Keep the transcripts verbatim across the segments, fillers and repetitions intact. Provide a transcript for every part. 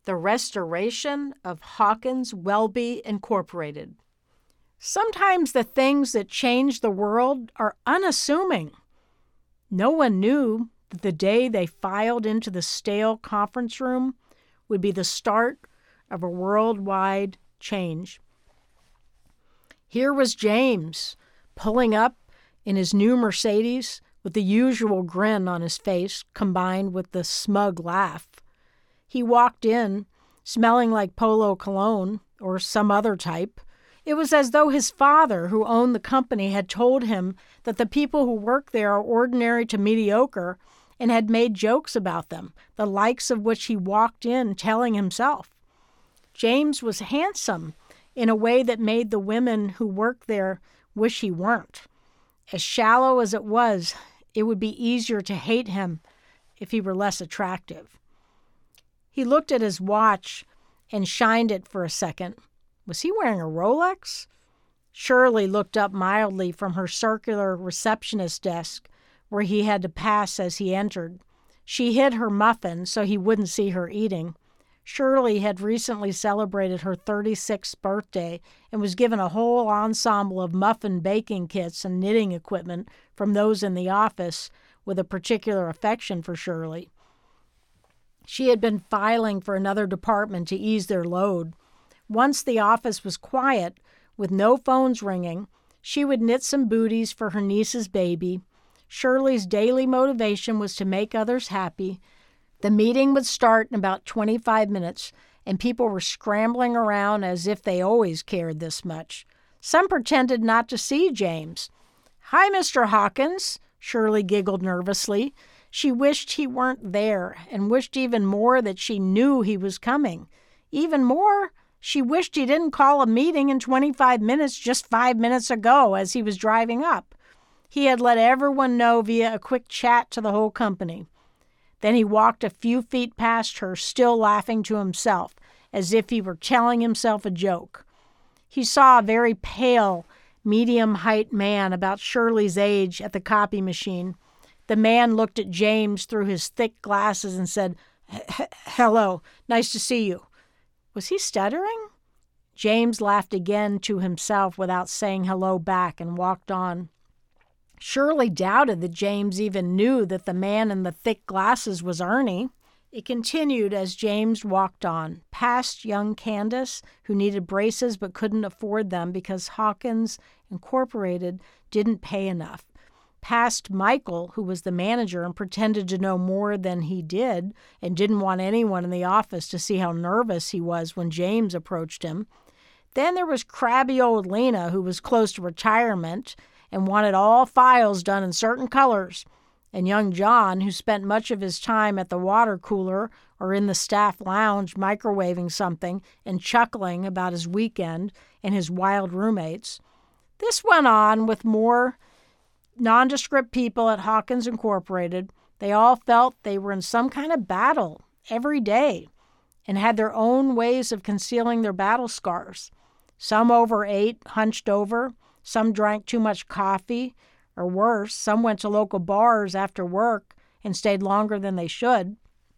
the restoration of Hawkins Welby Incorporated. Sometimes the things that change the world are unassuming. No one knew that the day they filed into the stale conference room would be the start of a worldwide change. Here was James, pulling up in his new Mercedes with the usual grin on his face combined with the smug laugh. He walked in, smelling like Polo cologne or some other type. It was as though his father, who owned the company, had told him that the people who work there are ordinary to mediocre and had made jokes about them, the likes of which he walked in telling himself. James was handsome in a way that made the women who worked there wish he weren't. As shallow as it was, it would be easier to hate him if he were less attractive. He looked at his watch and shined it for a second. Was he wearing a Rolex? Shirley looked up mildly from her circular receptionist desk, where he had to pass as he entered. She hid her muffin so he wouldn't see her eating. Shirley had recently celebrated her thirty-sixth birthday and was given a whole ensemble of muffin baking kits and knitting equipment from those in the office with a particular affection for Shirley. She had been filing for another department to ease their load. Once the office was quiet, with no phones ringing, she would knit some booties for her niece's baby. Shirley's daily motivation was to make others happy. The meeting would start in about twenty-five minutes, and people were scrambling around as if they always cared this much. Some pretended not to see James. "Hi, Mister Hawkins," Shirley giggled nervously. She wished he weren't there, and wished even more that she knew he was coming. Even more, she wished he didn't call a meeting in twenty-five minutes just five minutes ago as he was driving up. He had let everyone know via a quick chat to the whole company. Then he walked a few feet past her, still laughing to himself, as if he were telling himself a joke. He saw a very pale, medium-height man about Shirley's age at the copy machine. The man looked at James through his thick glasses and said, "Hello, nice to see you." Was he stuttering? James laughed again to himself without saying hello back and walked on. Shirley doubted that James even knew that the man in the thick glasses was Ernie. It continued as James walked on, past young Candace, who needed braces but couldn't afford them because Hawkins Incorporated didn't pay enough. Past Michael, who was the manager and pretended to know more than he did and didn't want anyone in the office to see how nervous he was when James approached him. Then there was crabby old Lena, who was close to retirement and wanted all files done in certain colors, and young John, who spent much of his time at the water cooler or in the staff lounge microwaving something and chuckling about his weekend and his wild roommates. This went on with more nondescript people at Hawkins Incorporated. They all felt they were in some kind of battle every day and had their own ways of concealing their battle scars. Some overate, hunched over. Some drank too much coffee, or worse, some went to local bars after work and stayed longer than they should.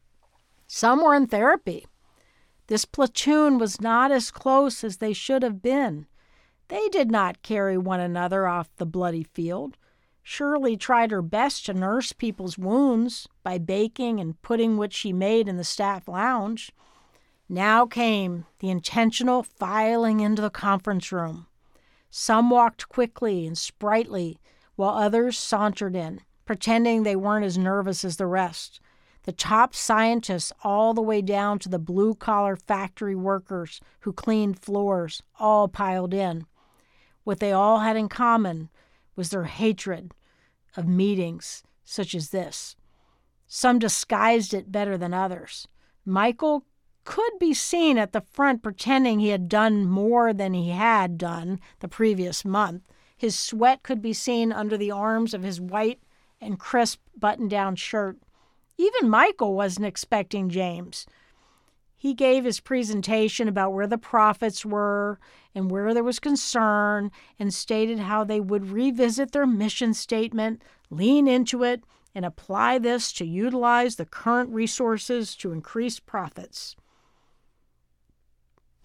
Some were in therapy. This platoon was not as close as they should have been. They did not carry one another off the bloody field. Shirley tried her best to nurse people's wounds by baking and putting what she made in the staff lounge. Now came the intentional filing into the conference room. Some walked quickly and sprightly, while others sauntered in, pretending they weren't as nervous as the rest. The top scientists all the way down to the blue-collar factory workers who cleaned floors all piled in. What they all had in common was their hatred of meetings such as this. Some disguised it better than others. Michael could be seen at the front pretending he had done more than he had done the previous month. His sweat could be seen under the arms of his white and crisp button-down shirt. Even Michael wasn't expecting James. He gave his presentation about where the profits were and where there was concern, and stated how they would revisit their mission statement, lean into it, and apply this to utilize the current resources to increase profits.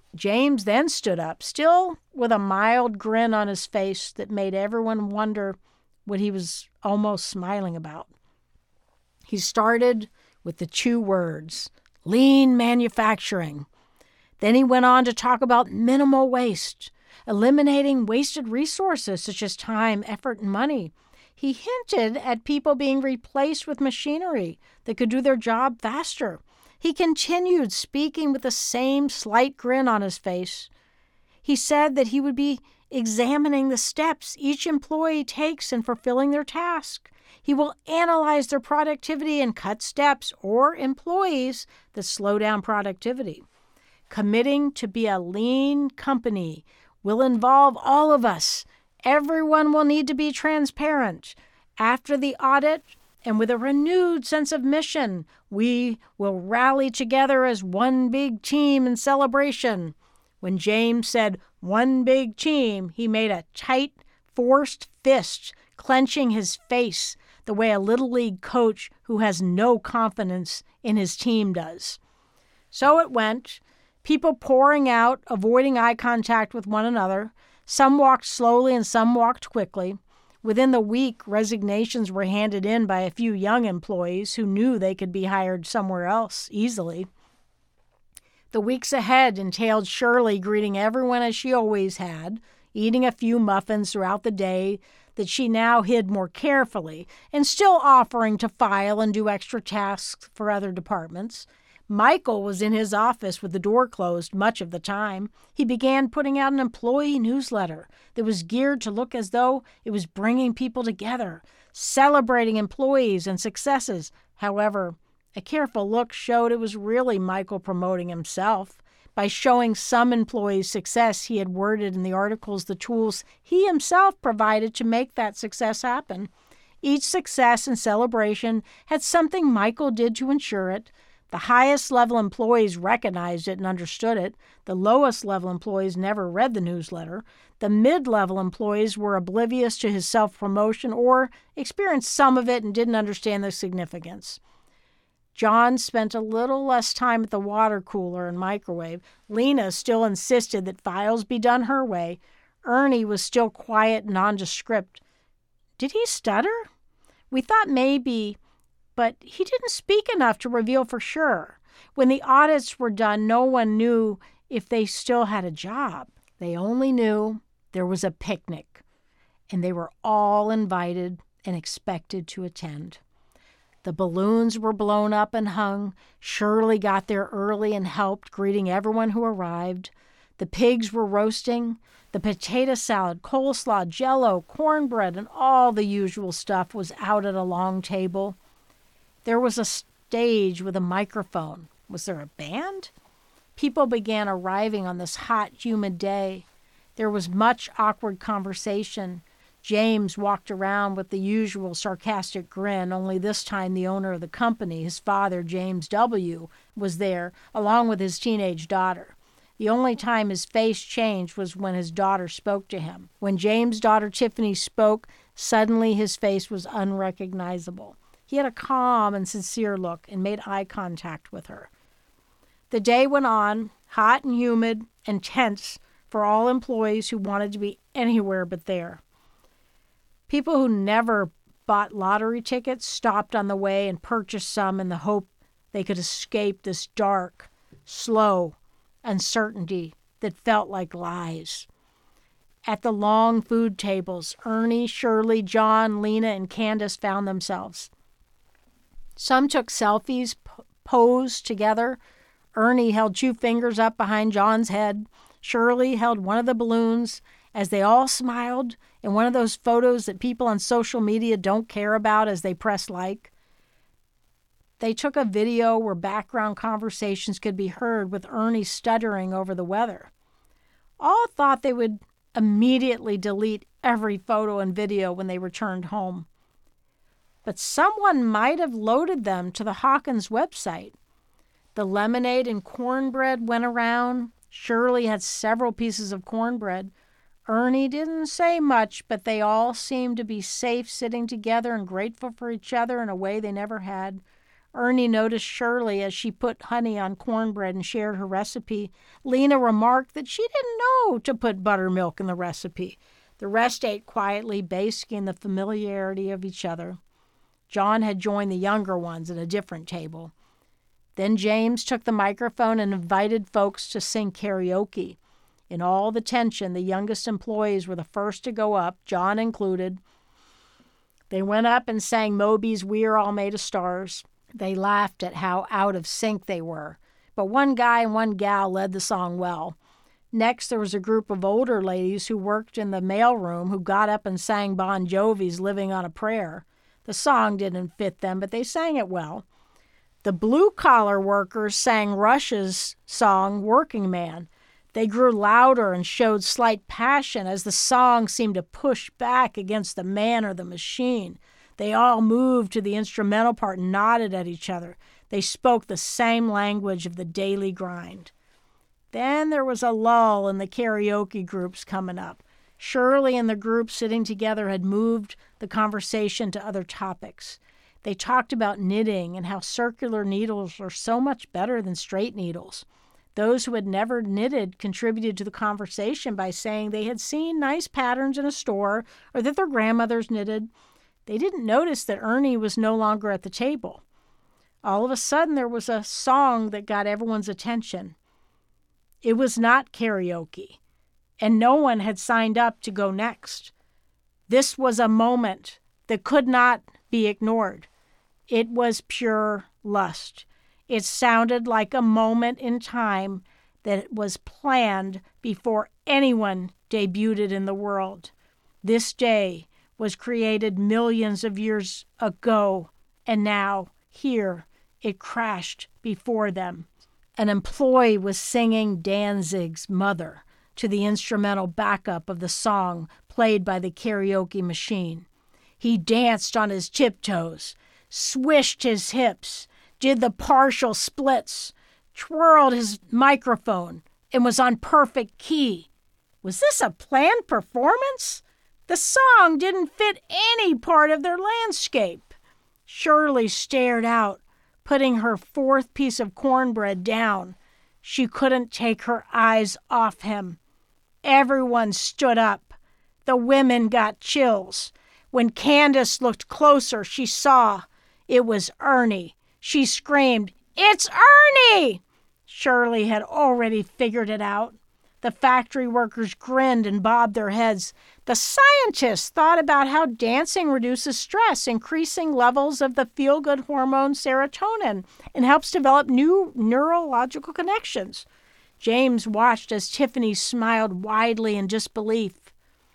James then stood up, still with a mild grin on his face that made everyone wonder what he was almost smiling about. He started with the two words, lean manufacturing. Then he went on to talk about minimal waste, eliminating wasted resources such as time, effort, and money. He hinted at people being replaced with machinery that could do their job faster. He continued speaking with the same slight grin on his face. He said that he would be examining the steps each employee takes in fulfilling their task. He will analyze their productivity and cut steps or employees that slow down productivity. Committing to be a lean company will involve all of us. Everyone will need to be transparent. After the audit, and with a renewed sense of mission, we will rally together as one big team in celebration. When James said one big team, he made a tight, forced fist, clenching his face the way a Little League coach who has no confidence in his team does. So it went, people pouring out, avoiding eye contact with one another. Some walked slowly and some walked quickly. Within the week, resignations were handed in by a few young employees who knew they could be hired somewhere else easily. The weeks ahead entailed Shirley greeting everyone as she always had, eating a few muffins throughout the day that she now hid more carefully, and still offering to file and do extra tasks for other departments. Michael was in his office with the door closed much of the time. He began putting out an employee newsletter that was geared to look as though it was bringing people together, celebrating employees and successes. However, a careful look showed it was really Michael promoting himself. By showing some employees' success, he had worded in the articles the tools he himself provided to make that success happen. Each success and celebration had something Michael did to ensure it. The highest level employees recognized it and understood it. The lowest level employees never read the newsletter. The mid-level employees were oblivious to his self-promotion or experienced some of it and didn't understand the significance. John spent a little less time at the water cooler and microwave. Lena still insisted that files be done her way. Ernie was still quiet and nondescript. Did he stutter? We thought maybe, but he didn't speak enough to reveal for sure. When the audits were done, no one knew if they still had a job. They only knew there was a picnic, and they were all invited and expected to attend. The balloons were blown up and hung. Shirley got there early and helped, greeting everyone who arrived. The pigs were roasting. The potato salad, coleslaw, Jell-O, cornbread, and all the usual stuff was out at a long table. There was a stage with a microphone. Was there a band? People began arriving on this hot, humid day. There was much awkward conversation. James walked around with the usual sarcastic grin, only this time the owner of the company, his father, James W., was there, along with his teenage daughter. The only time his face changed was when his daughter spoke to him. When James' daughter Tiffany spoke, suddenly his face was unrecognizable. He had a calm and sincere look and made eye contact with her. The day went on, hot and humid and tense for all employees who wanted to be anywhere but there. People who never bought lottery tickets stopped on the way and purchased some in the hope they could escape this dark, slow uncertainty that felt like lies. At the long food tables, Ernie, Shirley, John, Lena, and Candace found themselves. Some took selfies, p- posed together. Ernie held two fingers up behind John's head. Shirley held one of the balloons as they all smiled in one of those photos that people on social media don't care about as they press like. They took a video where background conversations could be heard with Ernie stuttering over the weather. All thought they would immediately delete every photo and video when they returned home. But someone might have loaded them to the Hawkins website. The lemonade and cornbread went around. Shirley had several pieces of cornbread. Ernie didn't say much, but they all seemed to be safe sitting together and grateful for each other in a way they never had. Ernie noticed Shirley as she put honey on cornbread and shared her recipe. Lena remarked that she didn't know to put buttermilk in the recipe. The rest ate quietly, basking in the familiarity of each other. John had joined the younger ones at a different table. Then James took the microphone and invited folks to sing karaoke. In all the tension, the youngest employees were the first to go up, John included. They went up and sang Moby's "We're All Made of Stars." They laughed at how out of sync they were, but one guy and one gal led the song well. Next, there was a group of older ladies who worked in the mailroom who got up and sang Bon Jovi's "Living on a Prayer." The song didn't fit them, but they sang it well. The blue-collar workers sang Rush's song "Working Man." They grew louder and showed slight passion as the song seemed to push back against the man or the machine. They all moved to the instrumental part and nodded at each other. They spoke the same language of the daily grind. Then there was a lull in the karaoke groups coming up. Shirley and the group sitting together had moved the conversation to other topics. They talked about knitting and how circular needles are so much better than straight needles. Those who had never knitted contributed to the conversation by saying they had seen nice patterns in a store or that their grandmothers knitted. They didn't notice that Ernie was no longer at the table. All of a sudden, there was a song that got everyone's attention. It was not karaoke, and no one had signed up to go next. This was a moment that could not be ignored. It was pure lust. It sounded like a moment in time that was planned before anyone debuted in the world. This day was created millions of years ago, and now, here, it crashed before them. An employee was singing Danzig's "Mother" to the instrumental backup of the song played by the karaoke machine. He danced on his tiptoes, swished his hips, did the partial splits, twirled his microphone, and was on perfect key. Was this a planned performance? The song didn't fit any part of their landscape. Shirley stared out, putting her fourth piece of cornbread down. She couldn't take her eyes off him. Everyone stood up. The women got chills. When Candace looked closer, she saw it was Ernie. She screamed, "It's Ernie!" Shirley had already figured it out. The factory workers grinned and bobbed their heads. The scientists thought about how dancing reduces stress, increasing levels of the feel-good hormone serotonin, and helps develop new neurological connections. James watched as Tiffany smiled widely in disbelief.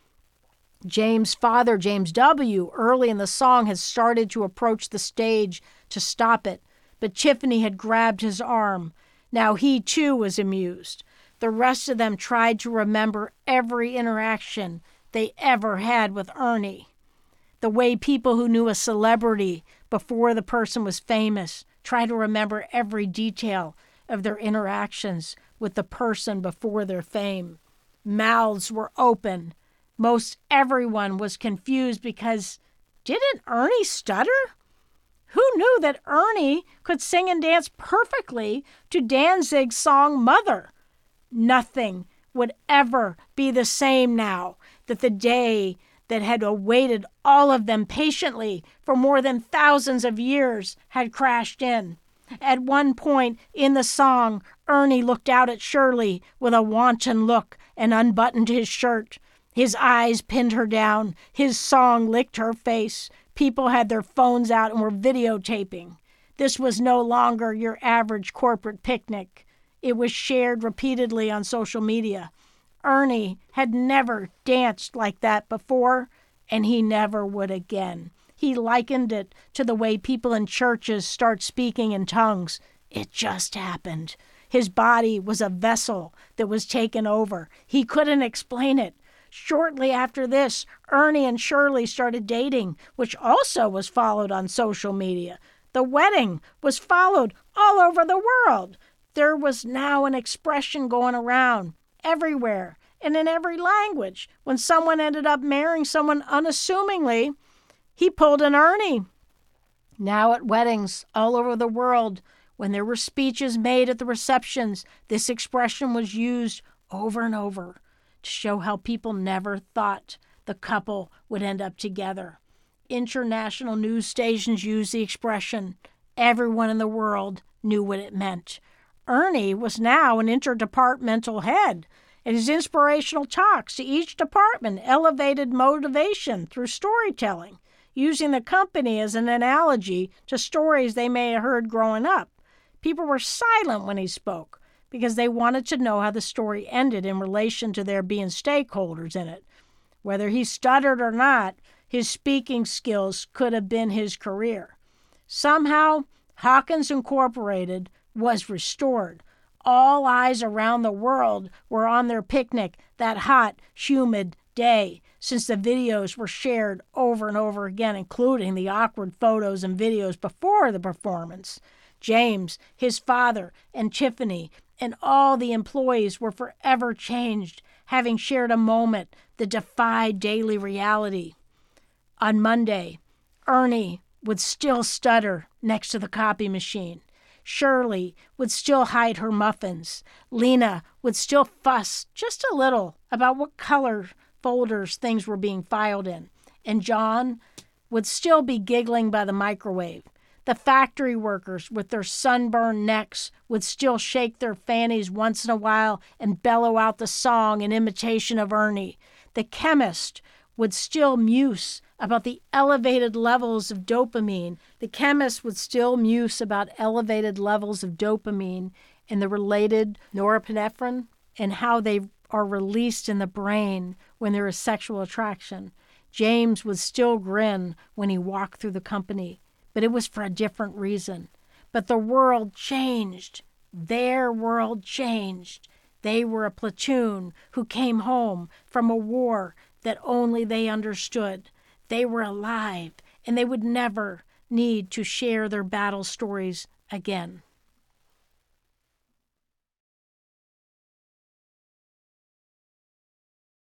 James' father, James W., early in the song had started to approach the stage to stop it, but Tiffany had grabbed his arm. Now he, too, was amused. The rest of them tried to remember every interaction they ever had with Ernie. The way people who knew a celebrity before the person was famous try to remember every detail of their interactions with the person before their fame. Mouths were open. Most everyone was confused because didn't Ernie stutter? Who knew that Ernie could sing and dance perfectly to Danzig's song "Mother"? Nothing would ever be the same now that the day that had awaited all of them patiently for more than thousands of years had crashed in. At one point in the song, Ernie looked out at Shirley with a wanton look and unbuttoned his shirt. His eyes pinned her down. His song licked her face. People had their phones out and were videotaping. This was no longer your average corporate picnic. It was shared repeatedly on social media. Ernie had never danced like that before, and he never would again. He likened it to the way people in churches start speaking in tongues. It just happened. His body was a vessel that was taken over. He couldn't explain it. Shortly after this, Ernie and Shirley started dating, which also was followed on social media. The wedding was followed all over the world. There was now an expression going around everywhere and in every language. When someone ended up marrying someone unassumingly, he pulled an Ernie. Now at weddings all over the world, when there were speeches made at the receptions, this expression was used over and over to show how people never thought the couple would end up together. International news stations used the expression. Everyone in the world knew what it meant. Ernie was now an interdepartmental head, and his inspirational talks to each department elevated motivation through storytelling, using the company as an analogy to stories they may have heard growing up. People were silent when he spoke because they wanted to know how the story ended in relation to their being stakeholders in it. Whether he stuttered or not, his speaking skills could have been his career. Somehow, Hawkins Incorporated was restored. All eyes around the world were on their picnic that hot, humid day, since the videos were shared over and over again, including the awkward photos and videos before the performance. James, his father, and Tiffany, and all the employees were forever changed, having shared a moment that defied daily reality. On Monday, Ernie would still stutter next to the copy machine. Shirley would still hide her muffins. Lena would still fuss just a little about what color folders things were being filed in. And John would still be giggling by the microwave. The factory workers with their sunburned necks would still shake their fannies once in a while and bellow out the song in imitation of Ernie. The chemist would still muse about the elevated levels of dopamine. The chemist would still muse about elevated levels of dopamine and the related norepinephrine and how they are released in the brain when there is sexual attraction. James would still grin when he walked through the company, but it was for a different reason. But the world changed. Their world changed. They were a platoon who came home from a war that only they understood. They were alive, and they would never need to share their battle stories again.